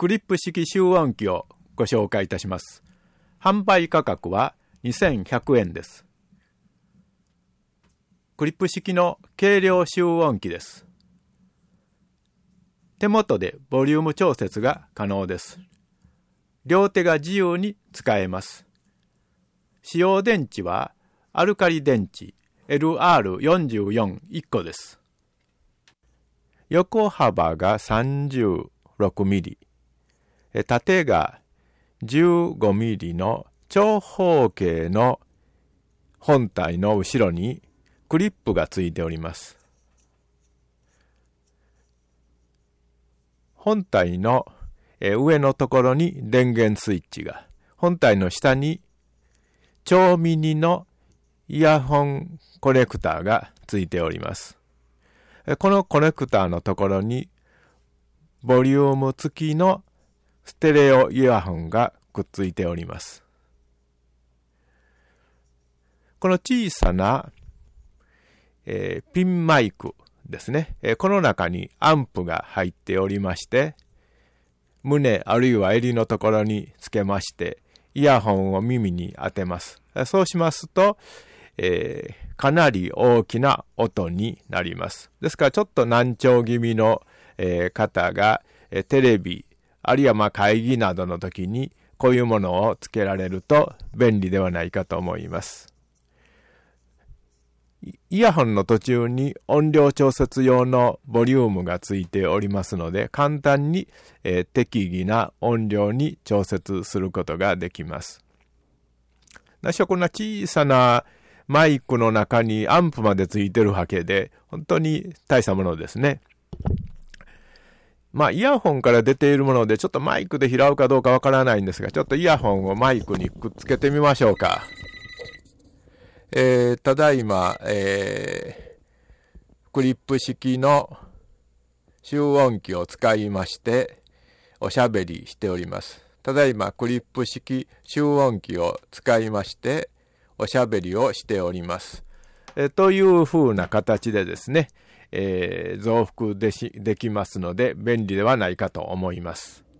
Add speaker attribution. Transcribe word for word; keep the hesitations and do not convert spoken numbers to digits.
Speaker 1: クリップ式集音機をご紹介いたします。販売価格はにせんひゃくえんです。クリップ式の軽量集音機です。手元でボリューム調節が可能です。両手が自由に使えます。使用電池はアルカリ電池 エルアールよんじゅうよんいっこです。横幅がさんじゅうろくミリ、縦がじゅうごミリの長方形の本体の後ろにクリップがついております。本体の上のところに電源スイッチが、本体の下に超ミニのイヤホンコネクターがついております。このコネクターのところにボリューム付きのステレオイヤホンがくっついております。この小さな、えー、ピンマイクですね、えー、この中にアンプが入っておりまして、胸あるいは襟のところにつけましてイヤホンを耳に当てます。そうしますと、えー、かなり大きな音になります。ですからちょっと難聴気味の、えー、方が、えー、テレビあるいはまあ会議などの時にこういうものをつけられると便利ではないかと思います。イヤホンの途中に音量調節用のボリュームがついておりますので、簡単に、えー、適宜な音量に調節することができます。なしはこんな小さなマイクの中にアンプまでついてるわけで、本当に大したものですね。まあイヤホンから出ているものでちょっとマイクで拾うかどうかわからないんですが、ちょっとイヤホンをマイクにくっつけてみましょうか。えー、ただいま、えー、クリップ式の集音機を使いましておしゃべりしております。ただいまクリップ式集音機を使いましておしゃべりをしております。えー、という風な形でですね、えー、増幅でし、できますので便利ではないかと思います。